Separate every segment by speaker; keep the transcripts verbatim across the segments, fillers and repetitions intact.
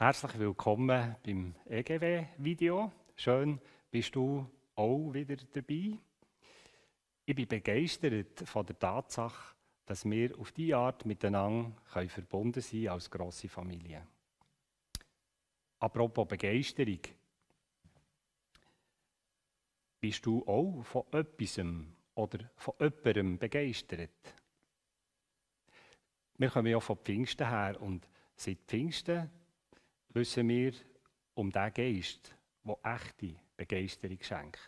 Speaker 1: Herzlich willkommen beim E G W-Video. Schön, bist du auch wieder dabei. Ich bin begeistert von der Tatsache, dass wir auf diese Art miteinander können verbunden sein als grosse Familie. Apropos Begeisterung. Bist du auch von etwas oder von jemandem begeistert? Wir kommen ja von Pfingsten her und seit Pfingsten wissen wir um den Geist, der echte Begeisterung schenkt.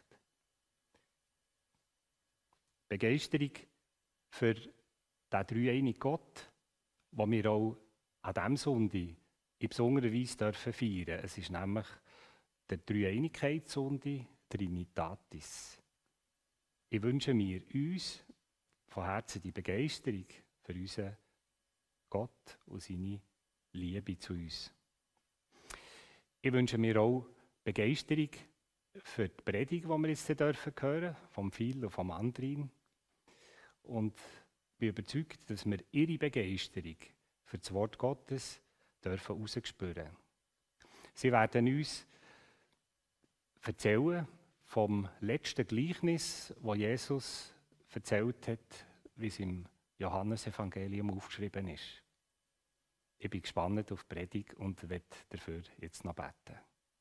Speaker 1: Begeisterung für den dreieinigen Gott, den wir auch an diesem Sonntag in besonderer Weise dürfen feiern. Es ist nämlich der Dreieinigkeitssonntag, Trinitatis. Ich wünsche mir uns von Herzen die Begeisterung für unseren Gott und seine Liebe zu uns. Ich wünsche mir auch Begeisterung für die Predigt, die wir jetzt hören dürfen, vom Phil und vom Andrin. Und bin überzeugt, dass wir ihre Begeisterung für das Wort Gottes dürfen herausspüren. Sie werden uns erzählen vom letzten Gleichnis, das Jesus erzählt hat, wie es im Johannesevangelium aufgeschrieben ist. Ich bin gespannt auf die Predigt und werde dafür jetzt noch beten.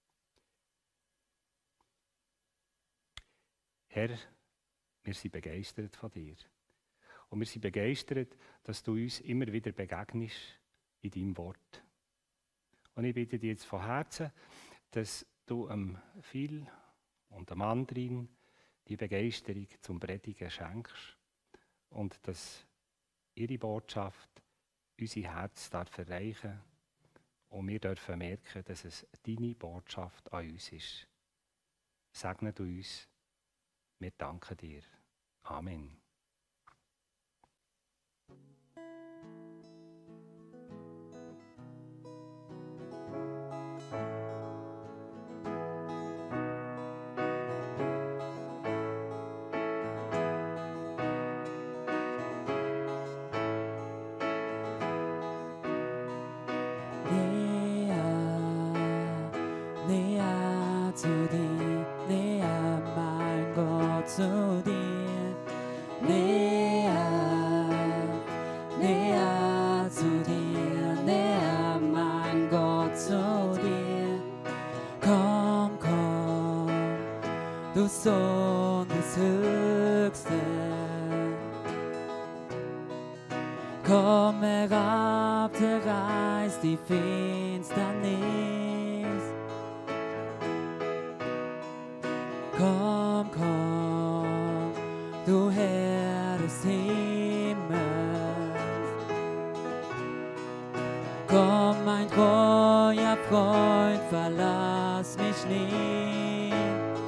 Speaker 1: Herr, wir sind begeistert von dir. Und wir sind begeistert, dass du uns immer wieder begegnest in deinem Wort. Und ich bitte dich jetzt von Herzen, dass du am Phil und am Andrin die Begeisterung zum Predigen schenkst und dass ihre Botschaft unser Herz darf erreichen und wir dürfen merken, dass es deine Botschaft an uns ist. Segne du uns. Wir danken dir. Amen.
Speaker 2: Zu dir, näher, näher zu dir, näher, mein Gott, zu dir. Komm, komm, du Sohn des Höchsten. Komm herab, zerreiß die Finsternis. Komm, komm, du Herr des Himmels. Komm, mein treuer Freund, verlass mich nicht.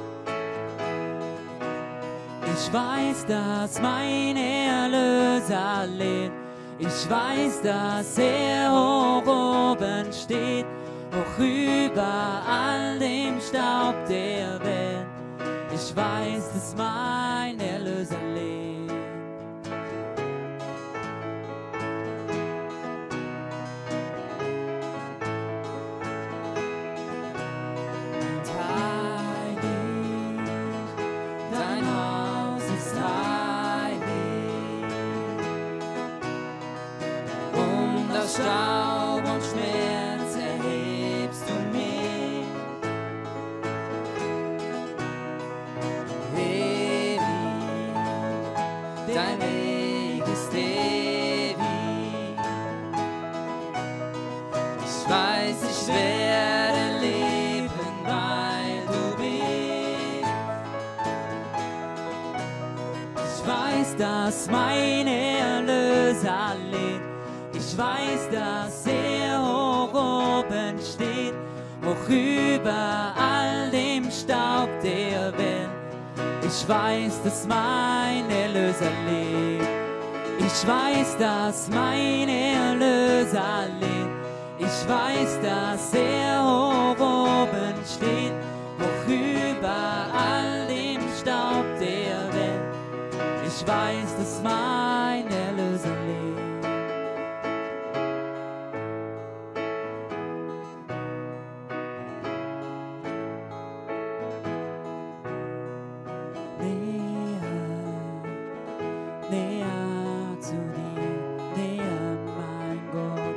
Speaker 2: Ich weiß, dass mein Erlöser lebt. Ich weiß, dass er hoch oben steht, hoch über all dem Staub der Welt. Ich weiß, dass mein Erlöser lebt. Und heilig, dein Haus ist heilig. Und aus Staub und Schmerz erhebst du mich. Dein Weg ist ewig. Ich weiß, ich werde leben, weil du bist. Ich weiß, dass mein Erlöser lebt. Ich weiß, dass er hoch oben steht, hoch über all dem Staub der Welt. Ich weiß, dass mein Erlöser lebt. Ich weiß, dass mein Erlöser lebt. Ich weiß, dass er hoch oben steht, hoch über all dem Staub der Welt. Ich weiß, dass mein Erlöser lebt.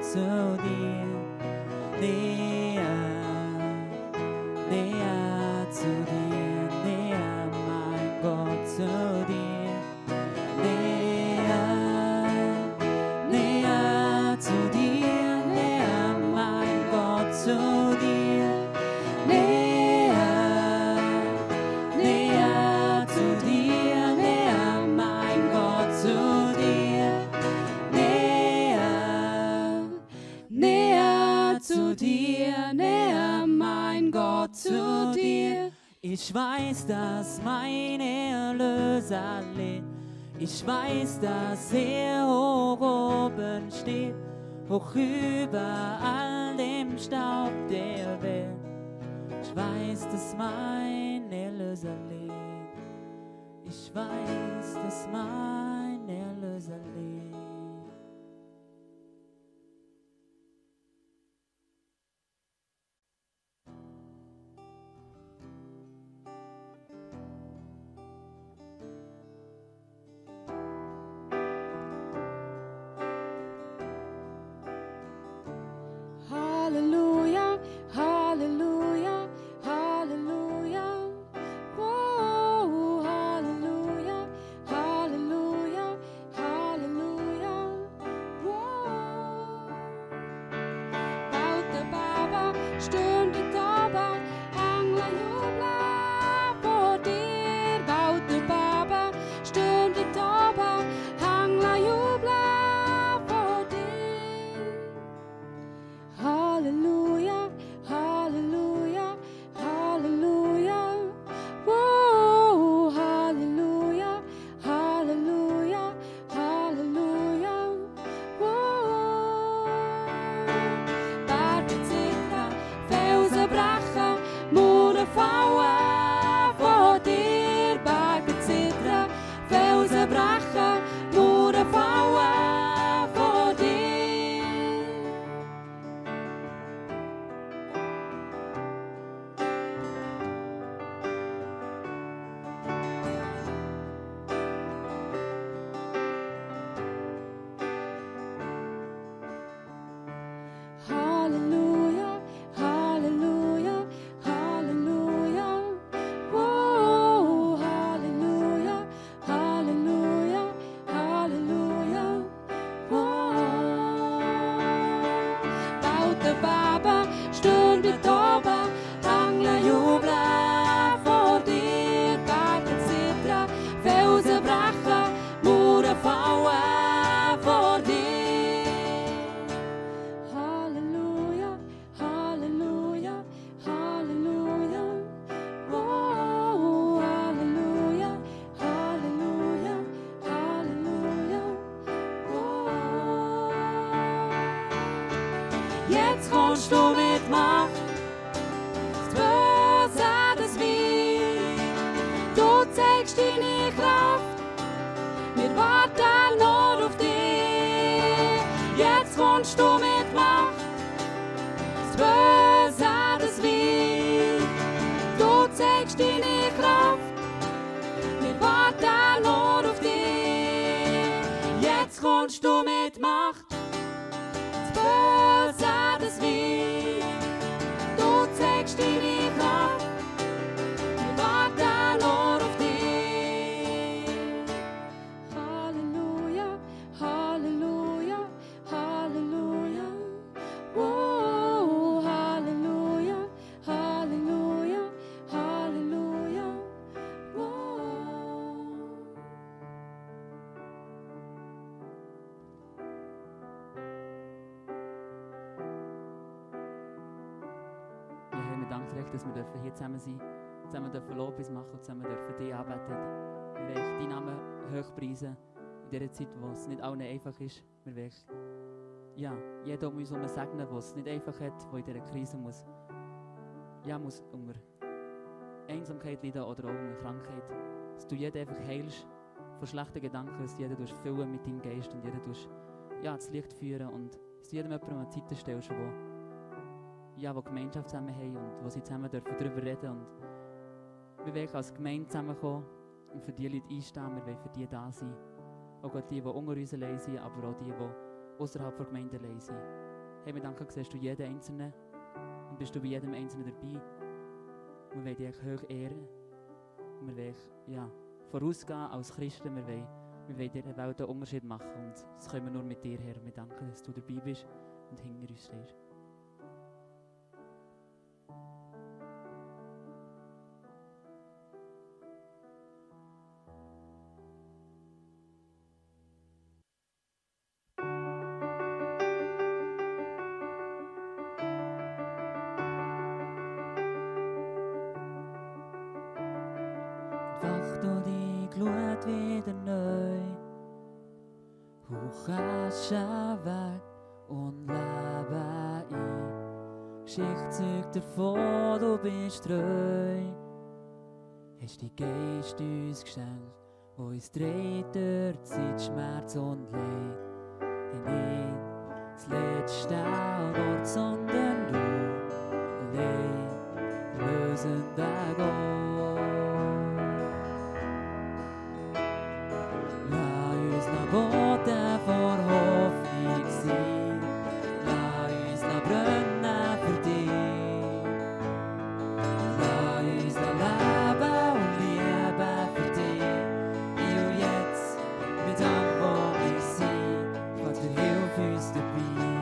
Speaker 2: zu dir. Näher, näher zu dir, näher, mein Gott, zu dir. Näher, näher zu dir, näher, mein Gott, zu dir. Näher, näher zu dir, näher, mein Gott, zu dir. Näher, näher zu dir, näher, mein Gott, zu dir. Ich weiß, dass mein Erlöser lebt. Ich weiß, dass er hoch oben steht, hoch über all dem Staub der Welt. Ich weiß, dass mein Erlöser lebt. Ich weiß, dass mein Erlöser lebt.
Speaker 3: Halleluja, Halleluja, Halleluja. Wow, Halleluja, Halleluja, Halleluja. Wow. Baut der Baba, stürmt die Tauber, Angler jubeln vor dir. Baut der Baba, stürmt die Tauber, Angler jubeln vor dir. Halleluja, Halleluja, Halleluja. Wow, Halleluja, Halleluja, Halleluja. Wow. Berge zittern, Felsen brechen, Mauern fallen vor dir. Berge zittern, Felsen brechen, Mauern fallen vor dir. Halleluja, Halleluja, Halleluja. Wow, Halleluja, Halleluja, Halleluja. Wow. Baut der Baba, stürmt die Tauber, Angler jubeln vor dir. Berge zittern, Felsen brechen, Mauern fallen vor dir. Halleluja, Halleluja, Halleluja. Wow, Halleluja, Halleluja, Halleluja. Wow. Jetzt kommst du mit Macht, das Böse, das Wein. Du zeigst deine Kraft, wir warten nur auf dich. Jetzt kommst du mit Macht, das Böse, das Wein. Du zeigst deine Kraft, wir warten nur auf dich. Jetzt kommst du mit Macht, das Böse, das Wein. Du zeigst deine Kraft, wir warten nur auf dich. Halleluja, Halleluja, Halleluja. Wow, Halleluja, Halleluja, Halleluja. Wow.
Speaker 2: Ja, Herr, wir danken dir, dass wir dürfen hier zusammen sein dürfen, zusammen dürfen Lobpreis machen und zusammen dürfen dich anbeten. Wir wollen deinen Namen hochpreisen in dieser Zeit, wo es nicht allen einfach ist. Wir wollen ja, jeder um uns herum segnen, der es nicht einfach hat, der in dieser Krise muss, ja, muss unter Einsamkeit leiden oder auch unter Krankheit. Dass du jeden einfach heilst von schlechten Gedanken, dass du jeden füllen mit deinem Geist und jeden ja, das Licht führen und dass du jedem jemandem an die Seite stellst, wo ja, wo Gemeinschaft zusammen haben und wo sie zusammen dürfen darüber reden. Und wir wollen als Gemeinde zusammenkommen und für die Leute einstehen, wir wollen für die da sein. Auch die, die unter uns allein sind, aber auch die, die außerhalb der Gemeinde allein sind. Hey, wir danken, siehst du jeden Einzelnen und bist du bei jedem Einzelnen dabei. Und wir wollen dich hoch ehren. Und wir wollen ja, vorausgehen als Christen. Wir wollen, wir wollen dieser Welt einen Unterschied machen. Und das können wir nur mit dir, Herr. Wir danken, dass du dabei bist und hinter uns stehst. Wacht du die Glut wieder neu, hoch Asche weg und Leben ein. Geschichte zeugt davon, du bist treu. Hast die Geist uns geschenkt, wo uns dreht durch Zeit, Schmerz und Leid. Und nicht das letzte Wort, sondern du allein lösender Gott. Boten vor Hoffnung sein, lass uns la brennen für dich. Lass uns la leben und lieben für dich. Hier und jetzt, mit allem, wo wir sind, Vater, hilf uns dabei.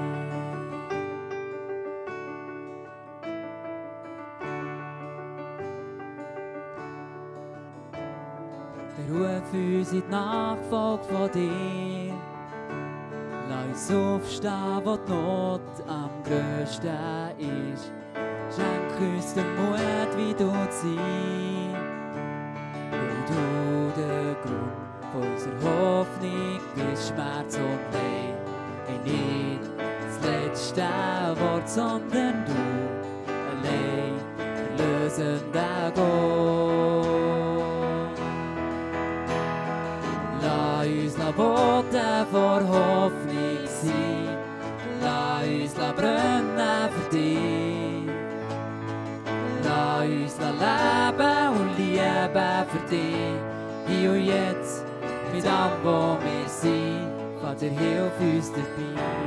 Speaker 2: Beruf uns in die Nachfolge von dir. Lass uns aufstehen, wo die Not am grössten ist. Schenk uns den Mut, wie du zu sein. Weil du der Grund von unserer Hoffnung bist, Schmerz und Leid. Und nicht das letzte Wort, sondern du allein, der lösende Gott. Lass uns la Boten vor Hoffnung sein, lass uns la brennen für dich. Lass uns la leben und lieben für dich. Hier und jetzt, mit allem, wo wir sind, Vater, hilf uns dabei.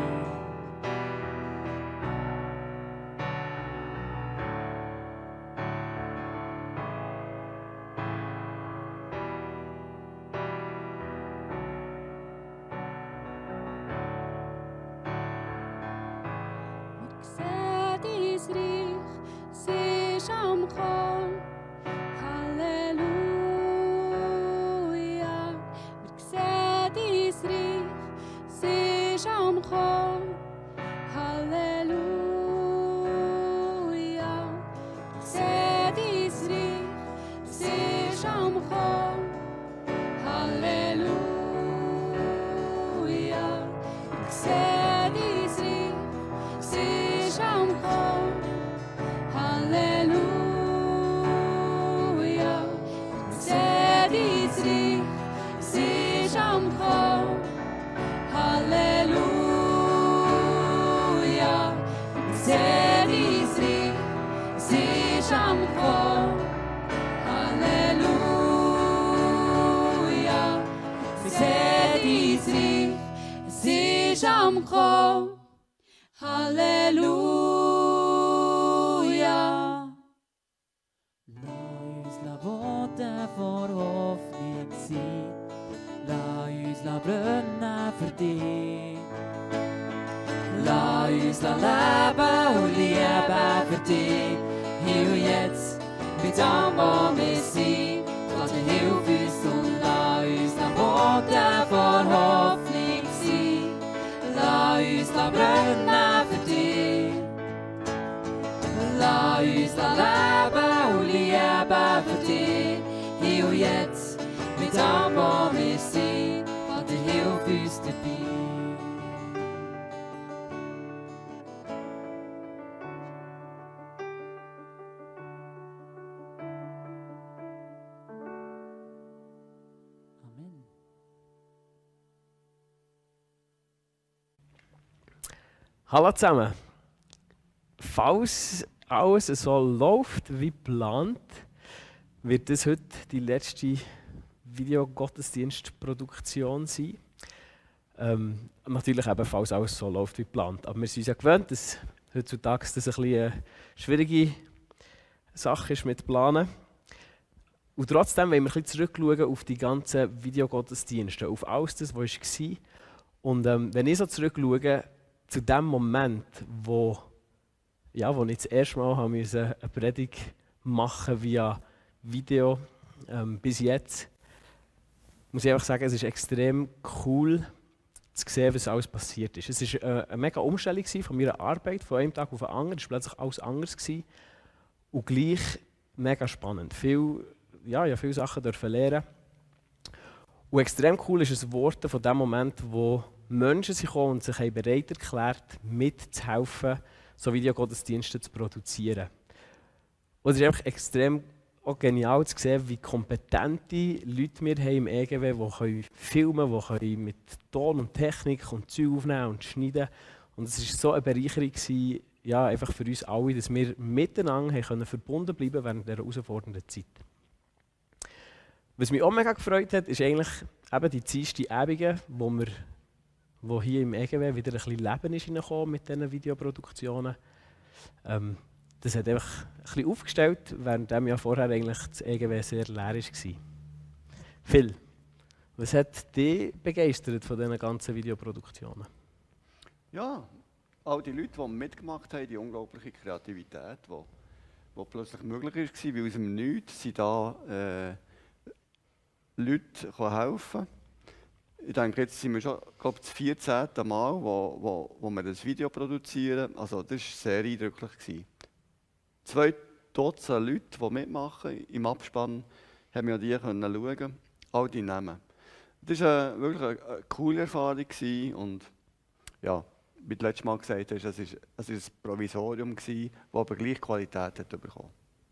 Speaker 4: Hallo zusammen. Falls alles so läuft wie geplant, wird das heute die letzte Videogottesdienstproduktion sein. Ähm, natürlich ebenfalls alles so läuft wie geplant. Aber wir sind uns ja gewöhnt, dass heutzutage das ein bisschen eine schwierige Sache ist mit Planen. Und trotzdem wollen wir ein bisschen zurückschauen auf die ganzen Videogottesdienste, auf alles das, was war. Und ähm, wenn ich so zurückschaue, zu dem Moment, wo, ja, wo ich das erste Mal habe müssen, eine Predigt machen via Video, ähm, bis jetzt, muss ich einfach sagen, es ist extrem cool zu sehen, was alles passiert ist. Es war äh, eine mega Umstellung von meiner Arbeit, von einem Tag auf den anderen. Es war plötzlich alles anders gewesen. Und gleich mega spannend. Viel, ja, ich durfte viele Sachen dürfen lernen. Und extrem cool ist es Worte von dem Moment, wo Menschen sich kommen und sich bereit erklärt, mitzuhelfen, so Videogottesdienste zu produzieren. Und es ist einfach extrem auch genial zu sehen, wie kompetente Leute wir haben im E G W, die filmen können, die mit Ton und Technik und Zeug aufnehmen und schneiden. Und es war so eine Bereicherung gewesen, ja, einfach für uns alle, dass wir miteinander haben können verbunden bleiben während dieser herausfordernden Zeit. Was mich auch mega gefreut hat, ist eigentlich eben die Dienstagabende, wo wir wo hier im E G W wieder ein bisschen Leben ist reingekommen mit diesen Videoproduktionen. Ähm, das hat einfach ein bisschen aufgestellt, während dem ja vorher eigentlich das E G W sehr leer war. Phil, was hat dich begeistert von diesen ganzen Videoproduktionen?
Speaker 5: Ja, all die Leute, die mitgemacht haben, die unglaubliche Kreativität, die, die plötzlich möglich war, weil aus dem Nichts sind da äh, Leute helfen. Ich denke, jetzt sind wir schon, glaube ich, das vierzehnte Mal, wo, wo, wo wir das Video produzieren. Also das war sehr eindrücklich gewesen. Zwei Dutzend Leute, die mitmachen, im Abspann, haben wir die können schauen, all die Namen. Das war eine, wirklich eine, eine coole Erfahrung gewesen und ja, wie du letztes Mal gesagt hast, es war es ist ein Provisorium gewesen, das aber gleich Qualität hat bekommen.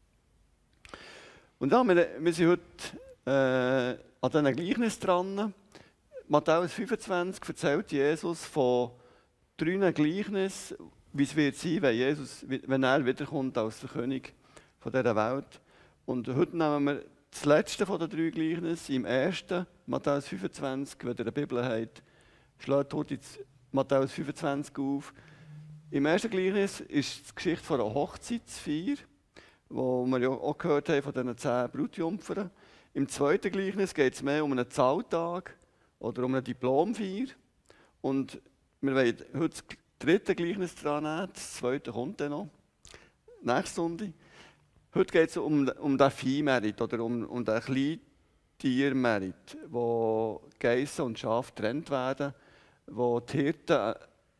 Speaker 5: Und ja, wir, wir sind heute äh, an diesen Gleichnis dran. Matthäus fünfundzwanzig erzählt Jesus von drei Gleichnissen, wie es wird sein, wenn, Jesus, wenn er wiederkommt als der König von dieser Welt. Und heute nehmen wir das letzte von den drei Gleichnissen, im ersten, Matthäus fünfundzwanzig, wenn ihr eine Bibel habt, schlägt heute Matthäus fünfundzwanzig auf. Im ersten Gleichnis ist die Geschichte von einer Hochzeitsfeier, wo wir ja auch gehört haben von diesen zehn Brautjungfern. Im zweiten Gleichnis geht es mehr um einen Zahltag oder um eine Diplomfeier. Und wir wollen heute das dritte Gleichnis dran nehmen, das zweite kommt dann noch, nächste Sonntag. Heute geht es um, um den Viehmerit oder um, um den Kleintiermerit, wo Geissen und Schafe getrennt werden, wo die Hirten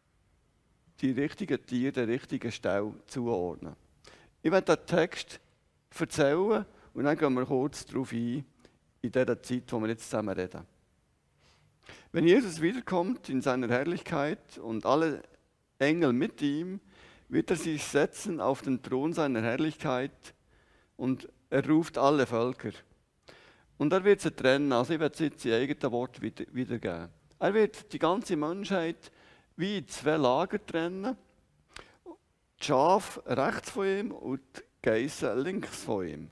Speaker 5: die richtigen Tiere der richtigen Stelle zuordnen. Ich werde den Text erzählen und dann gehen wir kurz darauf ein, in dieser Zeit, wo wir jetzt zusammen reden. Wenn Jesus wiederkommt in seiner Herrlichkeit und alle Engel mit ihm, wird er sich setzen auf den Thron seiner Herrlichkeit und er ruft alle Völker. Und er wird sie trennen, also ich werde jetzt in eigenen Wort wieder, wiedergeben. Er wird die ganze Menschheit wie in zwei Lager trennen. Die Schafe rechts von ihm und die Geissen links von ihm.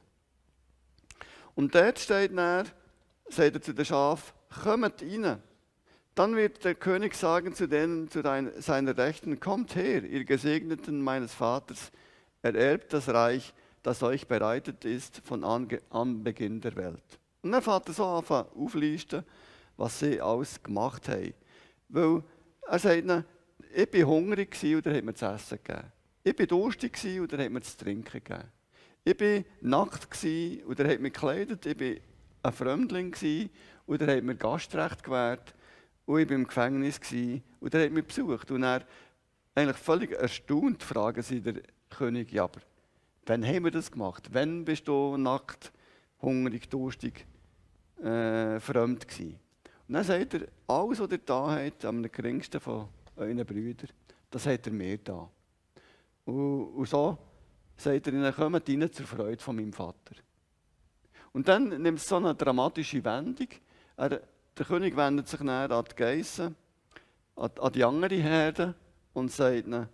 Speaker 5: Und dort steht er, sagt er zu den Schafen, kommt rein. Dann wird der König sagen zu denen zu seiner Rechten, kommt her, ihr Gesegneten meines Vaters, ererbt das Reich, das euch bereitet ist von Anbeginn der Welt. Und der Vater so anfangen auflisten, was sie alles gemacht haben. Weil er sagt ihnen, ich war hungrig und er hat mir zu essen gegeben. Ich war durstig und er hat mir zu trinken gegeben. Ich war nackt und er hat mich gekleidet. Ich war ein Fremdling und er hat mir Gastrecht gewährt. Und ich war im Gefängnis und er hat mich besucht. Und er, eigentlich völlig erstaunt, fragen sie der König, ja, aber wann haben wir das gemacht? Wann bist du nackt, hungrig, durstig, äh, fremd gewesen? Und dann sagt er, alles, was ihr da habt, am geringsten von euren Brüdern, das hat er mir da. Und, und so sagt er ihnen, kommt rein zur Freude von meinem Vater. Und dann nimmt es so eine dramatische Wendung. Er, der König wendet sich dann an die Geissen, an, an die andere Herde und sagt ihnen,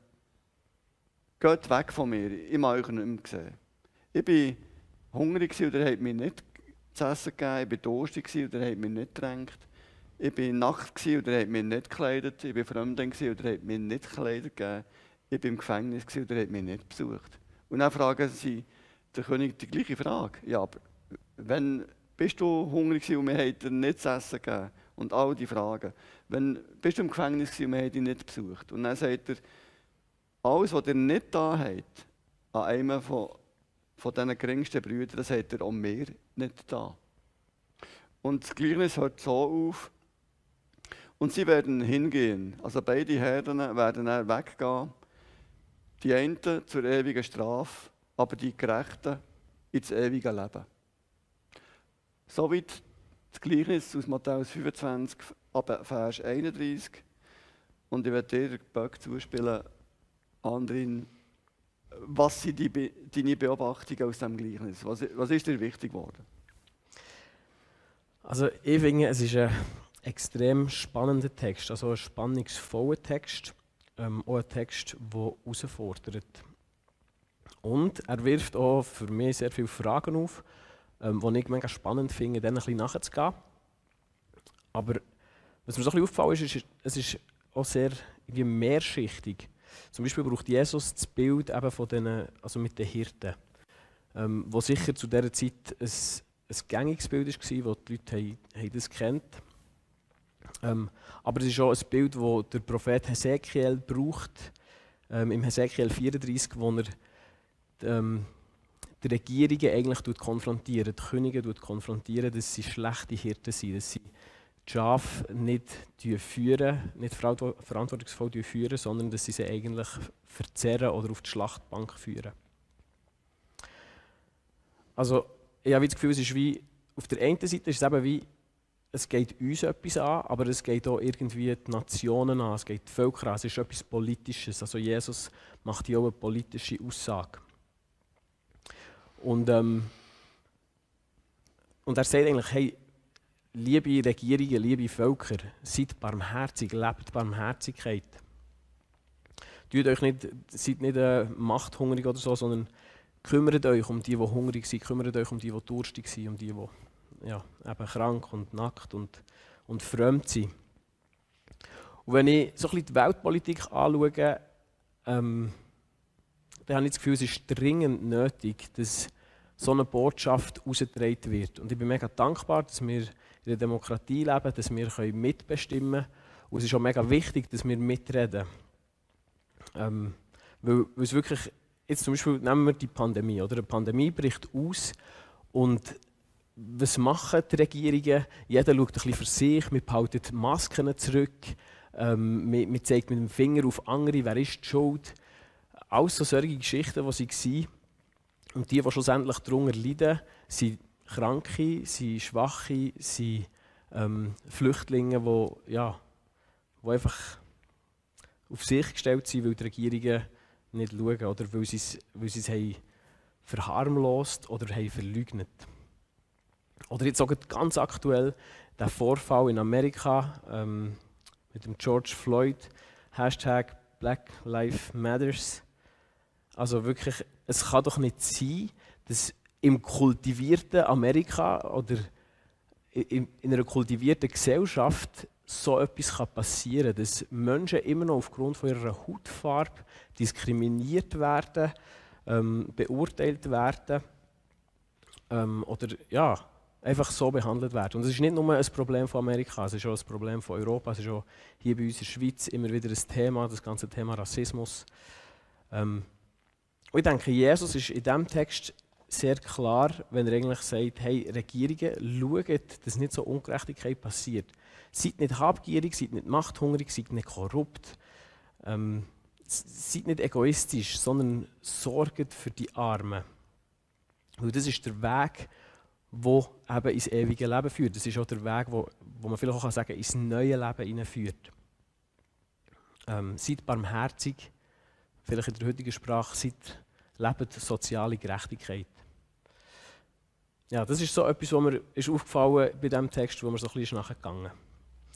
Speaker 5: geht weg von mir, ich mag euch nicht mehr sehen. Ich war hungrig und ihr habt mir nicht zu essen gegeben, ich war durstig und ihr habt mir nicht getränkt. ich war nackt gewesen und er hat mich nicht gekleidet. Ich war Fremdling gewesen und er hat mir nicht Kleider gegeben. Ich war im Gefängnis gewesen und er hat mich nicht besucht. Und dann fragen sie den König die gleiche Frage. Ja, aber wenn bist du hungrig gewesen und wir haben dir nicht zu essen gegeben? Und all die Fragen. Wenn bist du im Gefängnis gewesen und wir haben dich nicht besucht? Und dann sagt er, alles, was ihr nicht da habt, an einem von, von diesen geringsten Brüdern, das hat er auch mir nicht da. Und das Gleichnis hört so auf. Und sie werden hingehen. Also beide Herren werden dann weggehen. Die einen zur ewigen Strafe, aber die Gerechten ins ewige Leben. Soweit das Gleichnis aus Matthäus fünfundzwanzig, ab Vers einunddreißig. Und ich werde dir den Böck zuspielen, Andrin. Was sind die, deine Beobachtungen aus diesem Gleichnis? Was, was ist dir wichtig geworden?
Speaker 4: Also ich finde, es ist ein extrem spannender Text, also ein spannungsvoller Text, ähm, auch ein Text, der herausfordert. Und er wirft auch für mich sehr viele Fragen auf, ähm, die ich mega spannend finde, dann ein bisschen nachzugehen. Aber was mir so ein bisschen aufgefallen ist, ist, es ist auch sehr irgendwie mehrschichtig. Zum Beispiel braucht Jesus das Bild eben von den, also mit den Hirten, ähm, wo sicher zu dieser Zeit ein, ein gängiges Bild war, wo die Leute haben, haben das kennt. Ähm, aber es ist auch ein Bild, das der Prophet Hesekiel braucht, ähm, im Hesekiel vierunddreißig, wo er ähm, die Regierungen eigentlich konfrontiert, die Könige konfrontieren, dass sie schlechte Hirten sind, dass sie die Schafe nicht führen, nicht verantwortungsvoll führen, sondern dass sie sie eigentlich verzerren oder auf die Schlachtbank führen. Also ich habe das Gefühl, es ist wie, auf der einen Seite ist es eben wie, es geht uns etwas an, aber es geht auch irgendwie die Nationen an, es geht die Völker an, es ist etwas Politisches. Also Jesus macht hier auch eine politische Aussage. Und, ähm, und er sagt eigentlich, hey, liebe Regierungen, liebe Völker, seid barmherzig, lebt Barmherzigkeit. Tut euch nicht, seid nicht äh, machthungrig oder so, sondern kümmert euch um die, die hungrig sind, kümmert euch um die, die durstig sind, um die, die ja, eben krank und nackt und, und fremd sind. Und wenn ich so ein bisschen die Weltpolitik anschaue, ähm, dann habe ich das Gefühl, es ist dringend nötig, dass so eine Botschaft herausgetragen wird. Und ich bin mega dankbar, dass wir in der Demokratie leben, dass wir mitbestimmen können. Und es ist auch mega wichtig, dass wir mitreden. Ähm, weil, weil es wirklich, jetzt zum Beispiel nehmen wir die Pandemie, oder? Eine Pandemie bricht aus und was machen die Regierungen? Jeder schaut ein bisschen für sich, wir behalten die Masken zurück, ähm, wir, wir zeigen mit dem Finger auf andere, wer ist die Schuld. Alles so solche Geschichten, die sie waren. Und die, die schlussendlich darunter leiden, sind Kranke, sind Schwache, sind ähm, Flüchtlinge, die, ja, die einfach auf sich gestellt sind, weil die Regierungen nicht schauen oder weil sie es, weil sie es haben verharmlost oder haben verleugnet. Oder jetzt auch ganz aktuell der Vorfall in Amerika ähm, mit dem George Floyd, Hashtag Black Lives Matters. Also wirklich, es kann doch nicht sein, dass im kultivierten Amerika oder in, in einer kultivierten Gesellschaft so etwas passieren kann, dass Menschen immer noch aufgrund von ihrer Hautfarbe diskriminiert werden, ähm, beurteilt werden ähm, oder ja, einfach so behandelt werden. Und es ist nicht nur ein Problem von Amerika, es ist auch ein Problem von Europa, es ist auch hier bei uns in der Schweiz immer wieder ein Thema, das ganze Thema Rassismus. Ähm, und ich denke, Jesus ist in diesem Text sehr klar, wenn er eigentlich sagt, hey, Regierungen, schaut, dass nicht so Ungerechtigkeit passiert. Seid nicht habgierig, seid nicht machthungrig, seid nicht korrupt, ähm, seid nicht egoistisch, sondern sorgt für die Armen. Weil das ist der Weg, der eben ins ewige Leben führt. Das ist auch der Weg, wo, wo man vielleicht auch sagen kann, ins neue Leben hineinführt. Ähm, seid barmherzig, vielleicht in der heutigen Sprache, seid, lebt soziale Gerechtigkeit. Ja, das ist so etwas, was mir ist aufgefallen bei diesem Text, wo mir so ein bisschen nachgegangen ist.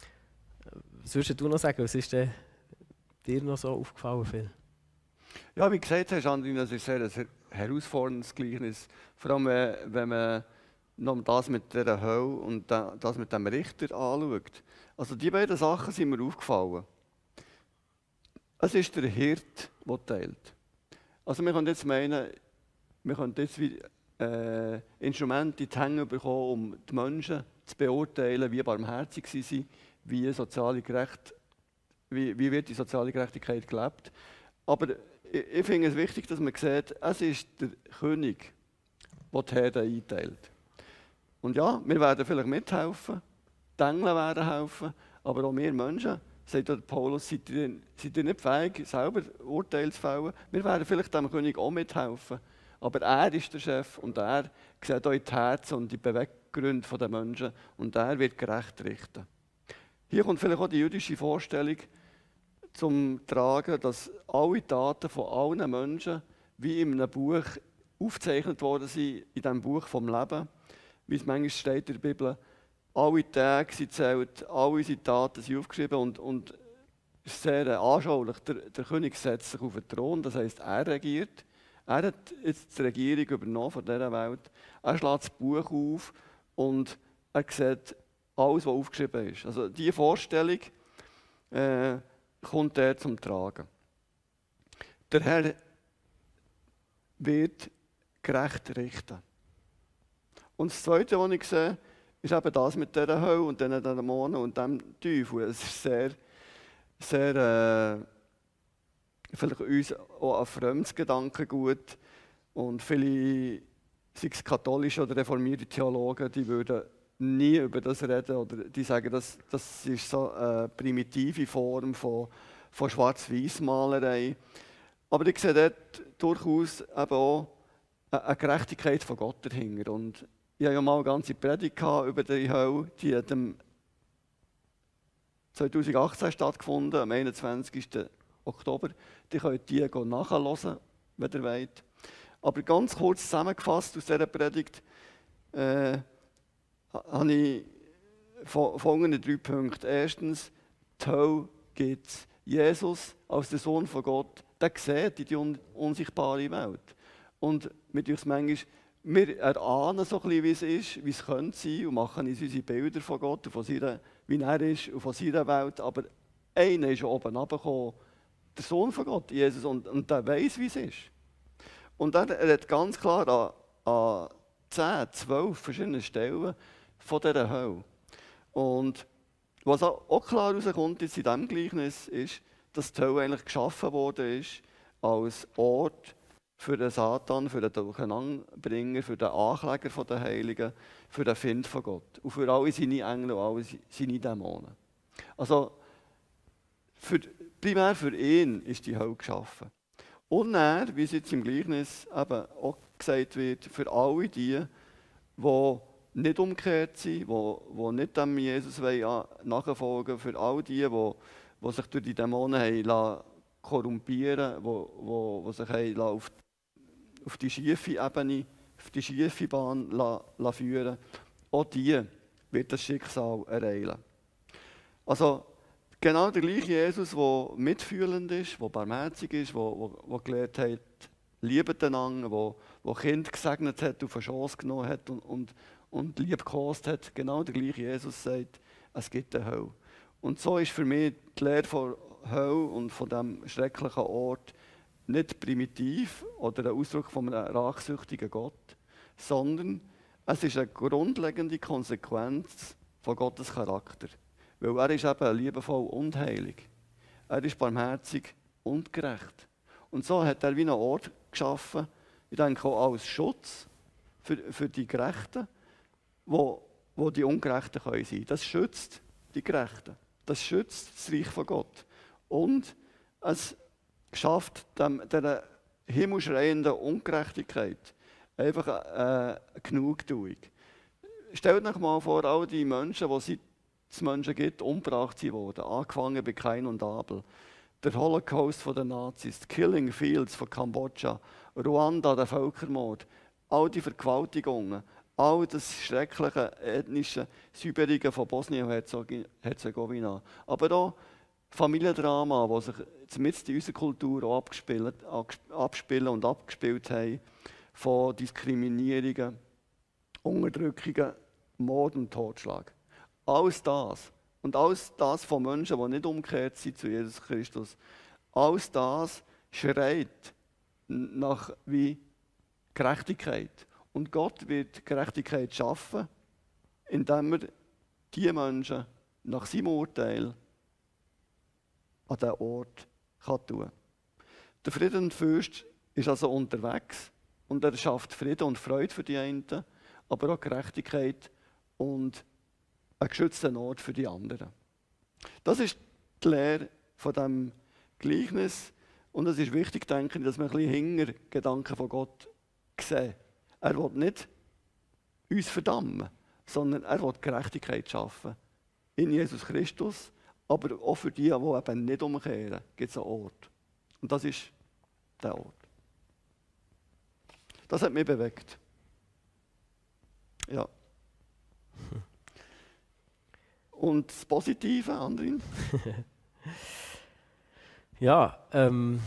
Speaker 4: Was würdest du noch sagen? Was ist denn dir noch so aufgefallen, Phil?
Speaker 5: Ja, wie gesagt hast, Andrin, das ist sehr ein herausforderndes Gleichnis. Vor allem, wenn man noch das mit dieser Hölle und das mit dem Richter anschaut. Also die beiden Sachen sind mir aufgefallen. Es ist der Hirt, der teilt. Also wir können jetzt meinen, wir können jetzt wie, äh, Instrumente in die Hände bekommen, um die Menschen zu beurteilen, wie barmherzig sie sind, wie, soziale Gerecht, wie, wie wird die soziale Gerechtigkeit gelebt. Aber ich, ich finde es wichtig, dass man sieht, es ist der König, der die Herde einteilt. Und ja, wir werden vielleicht mithelfen, die Engel werden helfen, aber auch wir Menschen, sagt der Paulus, seid ihr, seid ihr nicht fähig, selber Urteile zu fällen. Wir werden vielleicht dem König auch mithelfen, aber er ist der Chef und er sieht auch die Herzen und die Beweggründe der Menschen und er wird gerecht richten. Hier kommt vielleicht auch die jüdische Vorstellung zum Tragen, dass alle Taten von allen Menschen wie in einem Buch aufgezeichnet worden sind, in diesem Buch vom Leben, wie es manchmal steht in der Bibel. Alle Tage sind zählt, alle unsere Taten sind aufgeschrieben und, und es ist sehr anschaulich. Der, der König setzt sich auf den Thron, das heisst, er regiert. Er hat jetzt die Regierung übernommen von dieser Welt. Er schlägt das Buch auf und er sieht alles, was aufgeschrieben ist. Also diese Vorstellung äh, kommt er zum Tragen. Der Herr wird gerecht richten. Und das Zweite, was ich sehe, ist eben das mit dieser Hölle und diesen Dämonen und dem Teufel. Es ist sehr, sehr äh, vielleicht uns auch ein fremdes Gedankengut. Und viele, sei es katholische oder reformierte Theologen, die würden nie über das reden oder die sagen, das, das ist so eine primitive Form von, von Schwarz-Weiß-Malerei. Aber ich sehe dort durchaus eben auch eine Gerechtigkeit von Gott dahinter. Und ich hatte ja mal eine ganze Predigt über die Hölle, die hat am zweitausendachtzehn stattgefunden, am einundzwanzigsten Oktober. Die könnt ihr nachhören, wenn ihr wollt. Aber ganz kurz zusammengefasst aus dieser Predigt äh, habe ich folgende drei Punkte. Erstens, die Hölle gibt es. Jesus als der Sohn von Gott, der sieht in die un unsichtbare Welt. Und mit uns manchmal, wir erahnen so ein bisschen, wie es ist, wie es könnte sein und machen uns unsere Bilder von Gott und von seiner, wie er ist und von seiner Welt. Aber einer ist oben runtergekommen, der Sohn von Gott, Jesus, und, und der weiß, wie es ist. Und er, er hat ganz klar an, an zehn, zwölf verschiedenen Stellen von dieser Hölle. Und was auch klar herauskommt in diesem Gleichnis ist, dass die Hölle eigentlich geschaffen worden ist als Ort für den Satan, für den Durcheinanderbringer, für den Ankläger der Heiligen, für den Find von Gott und für alle seine Engel und alle seine Dämonen. Also für, primär für ihn ist die Hölle geschaffen. Und er, wie es jetzt im Gleichnis eben auch gesagt wird, für alle die, die nicht umgekehrt sind, die, die nicht dem Jesus nachfolgen wollen, für all die, die, die sich durch die Dämonen haben korrumpieren lassen, die, die sich haben auf, auf die schiefe Ebene, auf die schiefe Bahn lassen führen, auch die wird das Schicksal ereilen. Also genau der gleiche Jesus, der mitfühlend ist, der barmherzig ist, der, der gelehrt hat, liebet einander, der, der Kind gesegnet hat, auf den Schoss genommen hat und, und und lieb gekost hat, genau der gleiche Jesus sagt, es gibt eine Hölle. Und so ist für mich die Lehre von Hölle und von diesem schrecklichen Ort nicht primitiv oder ein Ausdruck von einem rachsüchtigen Gott, sondern es ist eine grundlegende Konsequenz von Gottes Charakter. Weil er ist eben liebevoll und heilig. Er ist barmherzig und gerecht. Und so hat er wie einen Ort geschaffen, ich denke auch als Schutz für, für die Gerechten, Wo, wo die Ungerechten können sein. Das schützt die Gerechten. Das schützt das Reich von Gott. Und es schafft dem, dieser himmelschreienden Ungerechtigkeit einfach eine, eine Genugtuung. Stellt euch mal vor, all die Menschen, die seit es Menschen gibt, umgebracht wurden, angefangen bei Kain und Abel. Der Holocaust von den Nazis, die Killing Fields von Kambodscha, Ruanda, der Völkermord, all die Vergewaltigungen, all das schreckliche ethnische Säuberungen von Bosnien und Herzegowina. Aber auch Familiendrama, die sich mitten in unserer Kultur auch abspielen und abgespielt haben, von Diskriminierungen Unterdrückungen, Mord und Totschlag. Alles das. Und alles das von Menschen, die nicht umgekehrt sind zu Jesus Christus. Alles das schreit nach wie Gerechtigkeit. Und Gott wird Gerechtigkeit schaffen, indem er diese Menschen nach seinem Urteil an diesen Ort kann tun. Der Friedensfürst ist also unterwegs und er schafft Frieden und Freude für die einen, aber auch Gerechtigkeit und einen geschützten Ort für die anderen. Das ist die Lehre von diesem Gleichnis und es ist wichtig, denke ich, dass wir ein bisschen hinter Gedanken von Gott sehen. Er will nicht uns verdammen, sondern er will Gerechtigkeit schaffen. In Jesus Christus, aber auch für die, die eben nicht umkehren, gibt es einen Ort. Und das ist der Ort. Das hat mich bewegt. Ja. Und das Positive, Andrin?
Speaker 4: Ja, ähm,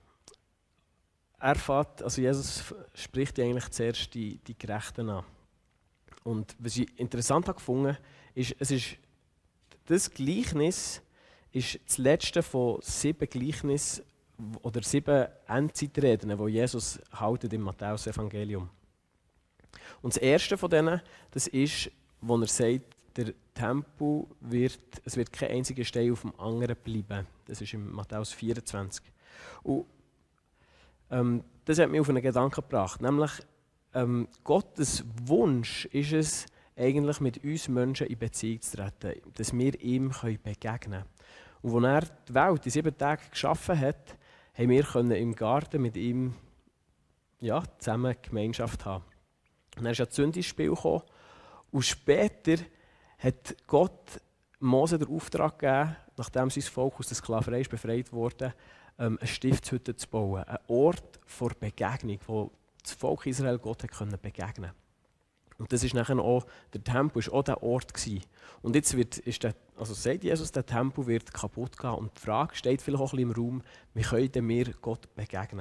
Speaker 4: er fährt, also Jesus spricht ja eigentlich zuerst die, die Gerechten an. Und was ich interessant habe gefunden, ist, es ist, das Gleichnis ist das letzte von sieben Gleichnissen oder sieben Endzeitreden, die Jesus haltet im Matthäus-Evangelium. Und das erste von denen, das ist, wo er sagt, der Tempel wird, es wird kein einziger Stein auf dem anderen bleiben. Das ist im Matthäus vierundzwanzig. Und ähm, das hat mich auf einen Gedanken gebracht, nämlich ähm, Gottes Wunsch ist es, eigentlich mit uns Menschen in Beziehung zu treten, dass wir ihm begegnen können. Und als er die Welt in sieben Tagen geschaffen hat, haben wir können im Garten mit ihm ja, zusammen Gemeinschaft haben. Und dann ist ja die Sünde ins Spiel gekommen. Und später hat Gott Mose den Auftrag gegeben, nachdem sein Volk aus der Sklaverei befreit wurde, eine Stiftshütte zu bauen. Ein Ort vor Begegnung, wo das Volk Israel Gott hat begegnen konnte. Und das ist nachher auch, der Tempel war auch der Ort gewesen. Und jetzt wird, ist der, also sagt Jesus, der Tempel wird kaputt gehen. Und die Frage steht vielleicht auch ein bisschen im Raum, wie können wir Gott begegnen?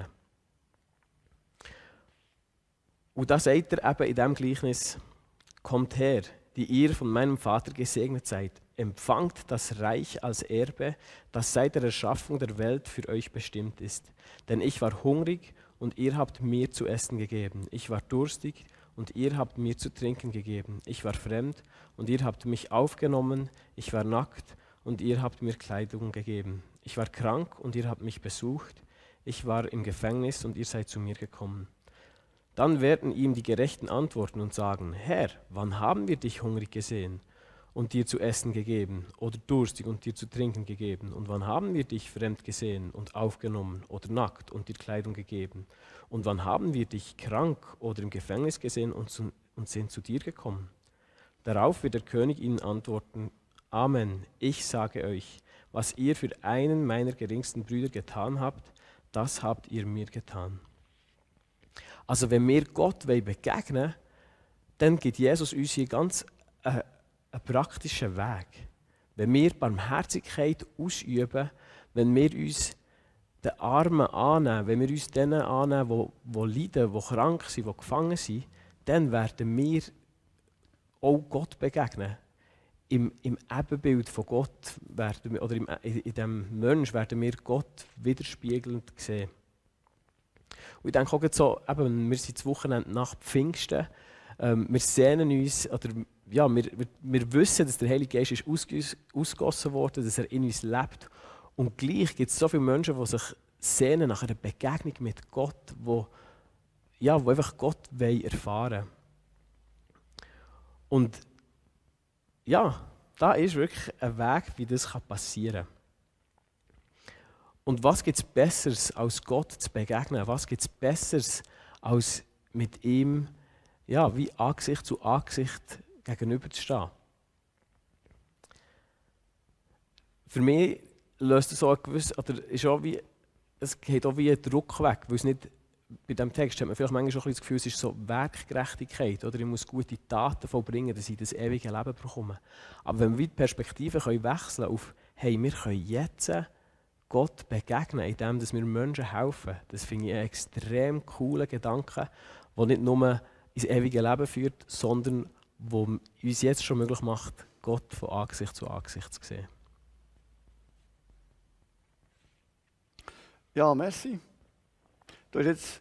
Speaker 4: Und da sagt er eben in diesem Gleichnis, kommt her, die ihr von meinem Vater gesegnet seid, empfangt das Reich als Erbe, das seit der Erschaffung der Welt für euch bestimmt ist. Denn ich war hungrig und ihr habt mir zu essen gegeben. Ich war durstig und ihr habt mir zu trinken gegeben. Ich war fremd und ihr habt mich aufgenommen. Ich war nackt und ihr habt mir Kleidung gegeben. Ich war krank und ihr habt mich besucht. Ich war im Gefängnis und ihr seid zu mir gekommen. Dann werden ihm die Gerechten antworten und sagen, Herr, wann haben wir dich hungrig gesehen und dir zu essen gegeben oder durstig und dir zu trinken gegeben? Und wann haben wir dich fremd gesehen und aufgenommen oder nackt und dir Kleidung gegeben? Und wann haben wir dich krank oder im Gefängnis gesehen und, zu, und sind zu dir gekommen? Darauf wird der König ihnen antworten, Amen, ich sage euch, was ihr für einen meiner geringsten Brüder getan habt, das habt ihr mir getan. Also wenn wir Gott begegnen wollen, dann gibt Jesus uns hier ganz einen, einen praktischen Weg. Wenn wir Barmherzigkeit ausüben, wenn wir uns den Armen annehmen, wenn wir uns denen annehmen, die, die leiden, die krank sind, die gefangen sind, dann werden wir auch Gott begegnen. Im, im Ebenbild von Gott werden wir, oder im, in, in diesem Mensch werden wir Gott widerspiegelnd sehen. Und ich denke auch so, eben, wir sind das Wochenende nach Pfingsten. Ähm, wir sehnen uns, oder ja, wir, wir, wir wissen, dass der Heilige Geist ist ausges, ausgegossen worden, dass er in uns lebt. Und gleich gibt es so viele Menschen, die sich sehnen nach einer Begegnung mit Gott, die ja, wo einfach Gott erfahren wollen. Und ja, da ist wirklich ein Weg, wie das passieren kann. Und was gibt es Besseres, als Gott zu begegnen? Was gibt es Besseres, als mit ihm ja, wie Angesicht zu Angesicht gegenüberzustehen? Für mich löst es so ein gewisses, oder ist auch wie, es geht auch wie ein Druck weg, weil es nicht, bei diesem Text hat man vielleicht manchmal schon das Gefühl, es ist so Werkgerechtigkeit, oder ich muss gute Taten vollbringen, dass ich das ewige Leben bekomme. Aber wenn wir die Perspektive können wechseln auf, hey, wir können jetzt Gott begegnen, indem wir Menschen helfen, das finde ich einen extrem coolen Gedanken, der nicht nur ins ewige Leben führt, sondern wo uns jetzt schon möglich macht, Gott von Angesicht zu Angesicht zu sehen.
Speaker 5: Ja, merci. Du hast jetzt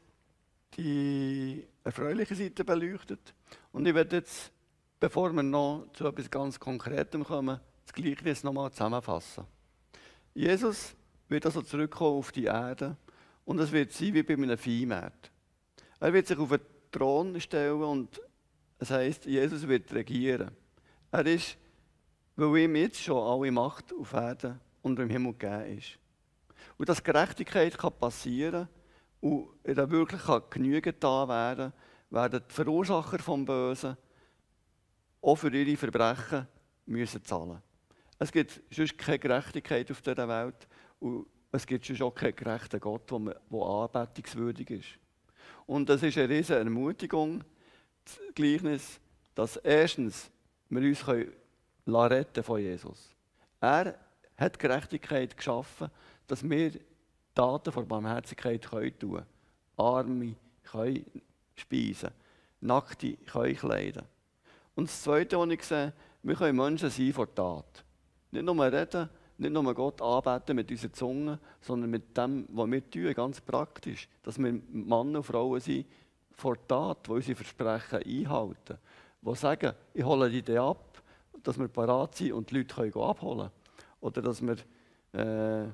Speaker 5: die erfreuliche Seite beleuchtet. Und ich werde jetzt, bevor wir noch zu etwas ganz Konkretem kommen, das Gleichnis nochmal zusammenfassen. Jesus wird also zurückkommen auf die Erde und es wird sein wie bei einem Viehmarkt. Er wird sich auf den Thron stellen und es heisst, Jesus wird regieren. Er ist, weil ihm jetzt schon alle Macht auf Erden und im Himmel gegeben ist. Und dass Gerechtigkeit kann passieren und da wirklich Genüge getan werden, werden die Verursacher vom Bösen auch für ihre Verbrechen müssen zahlen. Es gibt sonst keine Gerechtigkeit auf dieser Welt und es gibt sonst auch keinen gerechten Gott, der anbetungswürdig ist. Und das ist eine riesige Ermutigung, das Gleichnis, dass erstens wir uns können retten von Jesus. Er hat Gerechtigkeit geschaffen, dass wir Taten von Barmherzigkeit können tun können. Arme können speisen, Nackte können kleiden. Und das Zweite, was ich sehe, wir können Menschen sein vor Tat. Nicht nur reden, nicht nur Gott anbeten mit unserer Zunge, sondern mit dem, was wir tun, ganz praktisch. Dass wir Männer und Frauen sind vor Tat, die unsere Versprechen einhalten. Die sagen, ich hole die ab, dass wir parat sind und die Leute können abholen. Oder dass wir äh,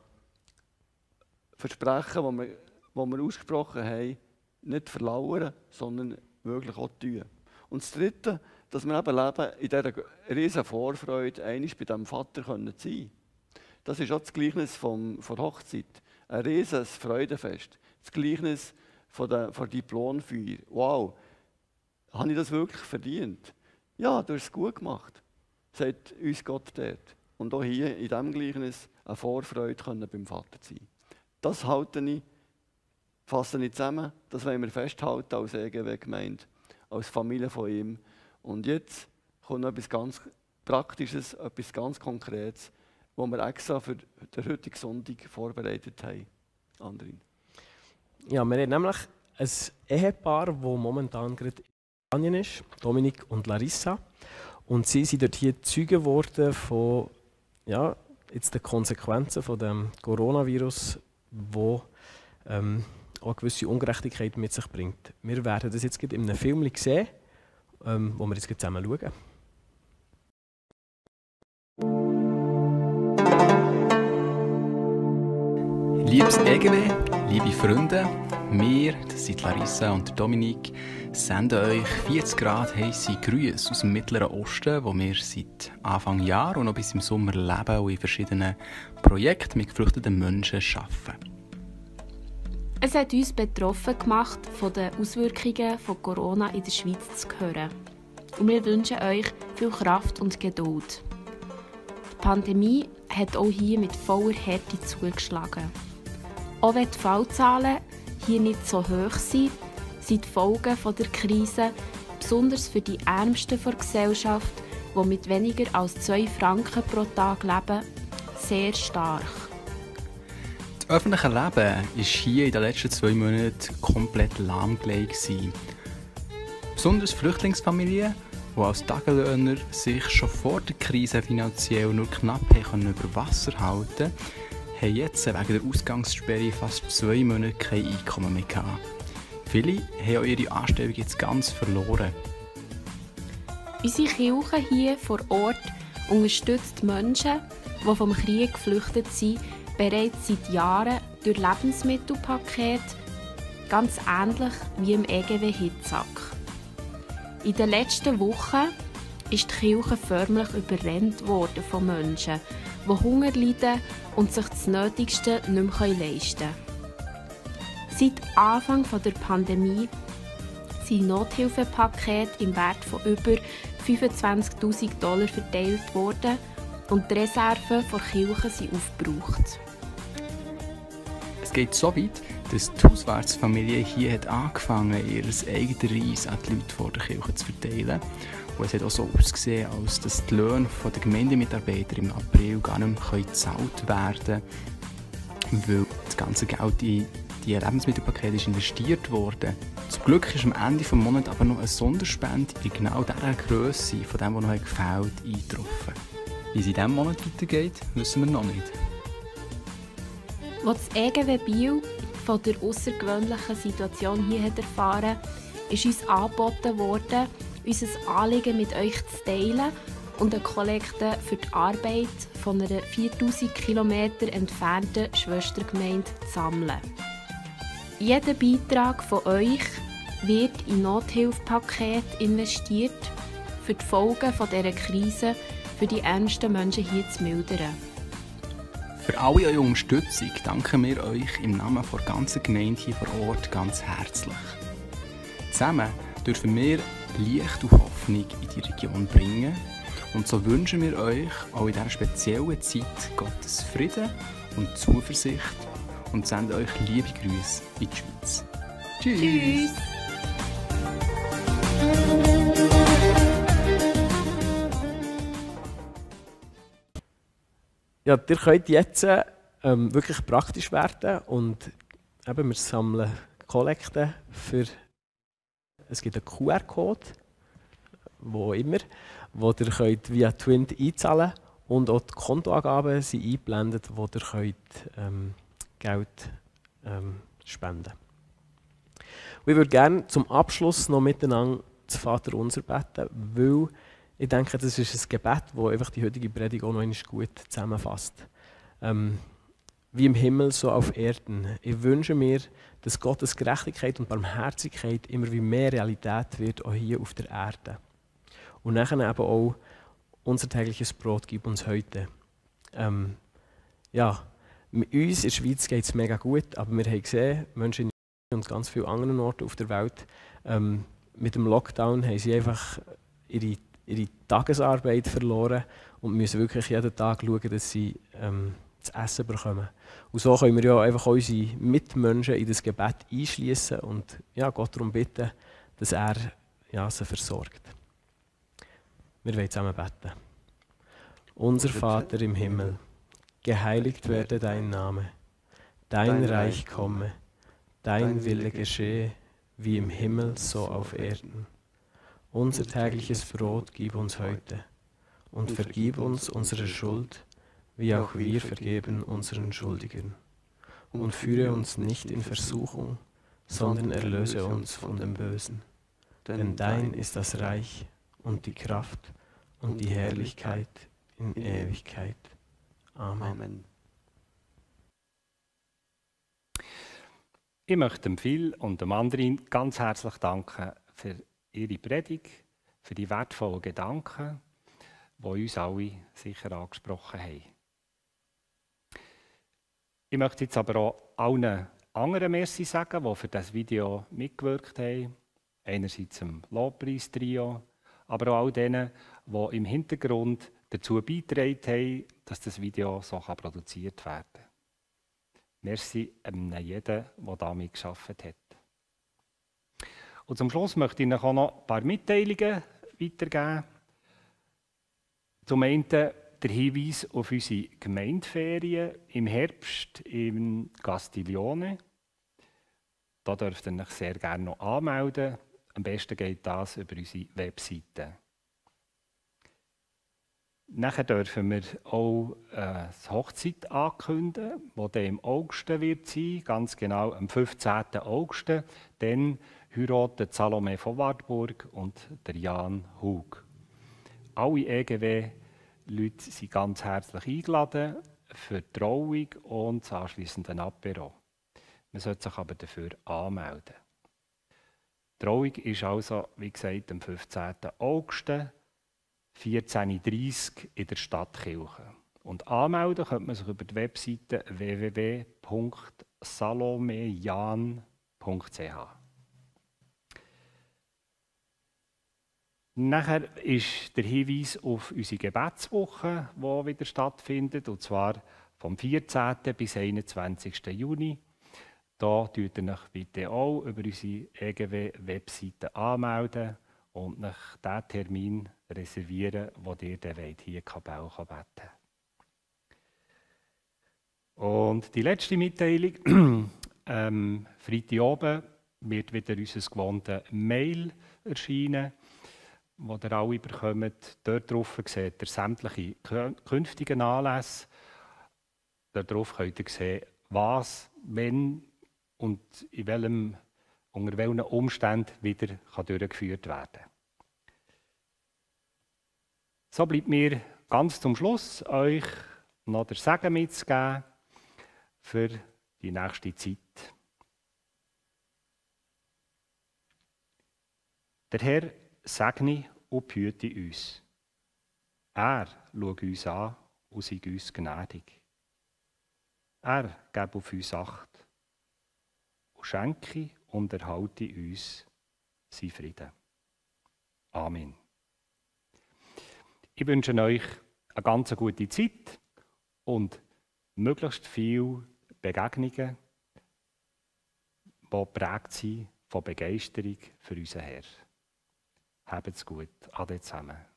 Speaker 5: Versprechen, die wir, die wir ausgesprochen haben, nicht verlauern, sondern wirklich auch tun. Und das Dritte, dass wir eben leben in dieser riesen Vorfreude, einmal bei diesem Vater sein können. Das ist auch das Gleichnis vom, von der Hochzeit. Ein riesiges Freudenfest. Das Gleichnis von der, von der Diplomfeier. Wow, habe ich das wirklich verdient? Ja, du hast es gut gemacht, sagt uns Gott dort. Und auch hier in diesem Gleichnis eine Vorfreude können beim Vater sein. Das halte ich, fasse ich zusammen, das wollen wir festhalten als E G W-Gemeinde, als Familie von ihm. Und jetzt kommt noch etwas ganz Praktisches, etwas ganz Konkretes, was wir extra für den heutigen Sonntag vorbereitet haben. Andrin.
Speaker 4: Ja, wir haben nämlich ein Ehepaar, das momentan gerade in Spanien ist, Dominik und Larissa. Und sie sind dort hier Zeugen geworden von ja, jetzt den Konsequenzen von dem Coronavirus, wo ähm, auch eine gewisse Ungerechtigkeit mit sich bringt. Wir werden das jetzt in einem Film sehen, ähm, wo wir jetzt zusammen schauen.
Speaker 6: Liebes E G W, liebe Freunde, wir, das sind Larissa und Dominik, senden euch vierzig Grad heisse Grüße aus dem Mittleren Osten, wo wir seit Anfang Jahr und noch bis im Sommer leben und in verschiedenen Projekten mit geflüchteten Menschen arbeiten.
Speaker 7: Es hat uns betroffen gemacht, von den Auswirkungen von Corona in der Schweiz zu hören. Und wir wünschen euch viel Kraft und Geduld. Die Pandemie hat auch hier mit voller Härte zugeschlagen. Auch wenn die Fallzahlen hier nicht so hoch sind, sind die Folgen der Krise, besonders für die Ärmsten der Gesellschaft, die mit weniger als zwei Franken pro Tag leben, sehr stark.
Speaker 6: Das öffentliche Leben war hier in den letzten zwei Monaten komplett lahmgelegt. Besonders Flüchtlingsfamilien, die als Tagelöhner sich schon vor der Krise finanziell nur knapp über Wasser halten konnten, haben jetzt wegen der Ausgangssperre fast zwei Monate kein Einkommen mehr gehabt. Viele haben auch ihre Anstellung jetzt ganz verloren.
Speaker 7: Unsere Kirche hier vor Ort unterstützt Menschen, die vom Krieg geflüchtet sind, bereits seit Jahren durch Lebensmittelpakete, ganz ähnlich wie im E G W Hitzak. In den letzten Wochen ist die Kirche förmlich überrennt worden von Menschen, die Hunger leiden und sich das Nötigste nicht mehr leisten können. Seit Anfang der Pandemie sind Nothilfepakete im Wert von über fünfundzwanzigtausend Dollar verteilt worden und die Reserven der Kirche sind aufgebraucht.
Speaker 6: Es geht so weit, dass die Hauswärtsfamilie hier hat angefangen, ihr eigenes Reis an die Leute vor der Kirche zu verteilen. Und es hat auch so ausgesehen, als dass die Löhne der Gemeindemitarbeiter im April gar nicht mehr gezahlt werden können, weil das ganze Geld in die Lebensmittelpaket ist investiert worden. Zum Glück ist am Ende des Monats aber noch eine Sonderspende in genau dieser Grösse von dem, was noch gefällt, eingetroffen. Wie es in diesem Monat weitergeht, wissen wir noch nicht.
Speaker 7: Als das E G W Biel von der außergewöhnlichen Situation hier hat erfahren, ist uns angeboten worden, unser Anliegen mit euch zu teilen und eine Kollekte für die Arbeit von einer viertausend Kilometer entfernten Schwestergemeinde zu sammeln. Jeder Beitrag von euch wird in Nothilfepakete investiert, für die Folgen dieser Krise für die ärmsten Menschen hier zu mildern.
Speaker 6: Für alle eure Unterstützung danken wir euch im Namen der ganzen Gemeinde hier vor Ort ganz herzlich. Zusammen dürfen wir Licht und Hoffnung in die Region bringen und so wünschen wir euch auch in dieser speziellen Zeit Gottes Frieden und Zuversicht und senden euch liebe Grüße in die Schweiz. Tschüss!
Speaker 7: Tschüss.
Speaker 4: Ja, ihr könnt jetzt ähm, wirklich praktisch werden und eben, wir sammeln Kollekte für. Es gibt einen Q R-Code, wo immer, wo ihr könnt via Twint einzahlen und auch die Kontoangaben sind eingeblendet, wo ihr könnt, ähm, Geld ähm, spenden könnt. Ich würde gerne zum Abschluss noch miteinander das Vaterunser beten, weil ich denke, das ist ein Gebet, das einfach die heutige Predigt auch noch einmal gut zusammenfasst. Ähm, wie im Himmel, so auf Erden. Ich wünsche mir, dass Gottes Gerechtigkeit und Barmherzigkeit immer wie mehr Realität wird, auch hier auf der Erde. Und nachher eben auch unser tägliches Brot gibt uns heute. Ähm, ja, mit uns in der Schweiz geht es mega gut, aber wir haben gesehen, Menschen in und ganz vielen anderen Orten auf der Welt, ähm, mit dem Lockdown haben sie einfach ihre, ihre Tagesarbeit verloren und müssen wirklich jeden Tag schauen, dass sie ähm, zu essen bekommen. Und so können wir ja einfach unsere Mitmenschen in das Gebet einschließen und ja, Gott darum bitten, dass er ja, sie versorgt. Wir wollen zusammen beten. Unser Vater im Himmel, geheiligt werde dein Name, dein Reich komme, dein Wille geschehe, wie im Himmel, so auf Erden. Unser tägliches Brot gib uns heute und vergib uns unsere Schuld, wie auch wir vergeben unseren Schuldigen. Und führe uns nicht in Versuchung, sondern erlöse uns von dem Bösen. Denn dein ist das Reich und die Kraft und die Herrlichkeit in Ewigkeit. Amen.
Speaker 1: Ich möchte dem Phil und dem anderen ganz herzlich danken für ihre Predigt, für die wertvollen Gedanken, die uns alle sicher angesprochen haben. Ich möchte jetzt aber auch allen anderen Merci sagen, die für das Video mitgewirkt haben. Einerseits dem Lobpreis-Trio, aber auch all denen, die im Hintergrund dazu beigetragen haben, dass das Video so produziert werden kann. Merci an jeden, der damit gearbeitet hat. Und zum Schluss möchte ich euch auch noch ein paar Mitteilungen weitergeben. Zum einen der Hinweis auf unsere Gemeindeferien im Herbst in Castiglione. Da dürft ihr euch sehr gerne noch anmelden. Am besten geht das über unsere Webseite. Nachher dürfen wir auch äh, die Hochzeit ankündigen, die dann im August wird sein, ganz genau am fünfzehnten August. Dann heiraten Salome von Wartburg und der Jan Hug. Alle E G W-Leute sind ganz herzlich eingeladen für die Trauung und das anschliessende Apero. Man sollte sich aber dafür anmelden. Die Trauung ist also, wie gesagt, am fünfzehnten August. vierzehn Uhr dreißig in der Stadtkirche. Und anmelden könnte man sich über die Webseite w w w punkt salomejan punkt c h. Nachher ist der Hinweis auf unsere Gebetswoche, die wieder stattfindet, und zwar vom vierzehnten bis einundzwanzigsten Juni. Da könnt ihr euch bitte auch über unsere E G W-Webseite anmelden und nach den Termin reservieren, wo ihr dann hier in Kapelle beten. Und die letzte Mitteilung. ähm, Freitag oben wird wieder unser gewohntes Mail erscheinen, das ihr alle bekommt. Dort drauf seht ihr sämtliche künftigen Anlässe. Darauf könnt ihr sehen, was, wenn und in welchem, unter welchen Umständen wieder kann durchgeführt werden kann. So bleibt mir ganz zum Schluss euch noch der Segen mitzugeben für die nächste Zeit. Der Herr segne und behüte uns. Er schaue uns an und sei uns gnädig. Er gebe auf uns Acht und schenke und erhalte uns seinen Frieden. Amen. Ich wünsche euch eine ganz gute Zeit und möglichst viele Begegnungen, die geprägt sind von Begeisterung für unseren Herrn. Habt's gut. Ade zusammen.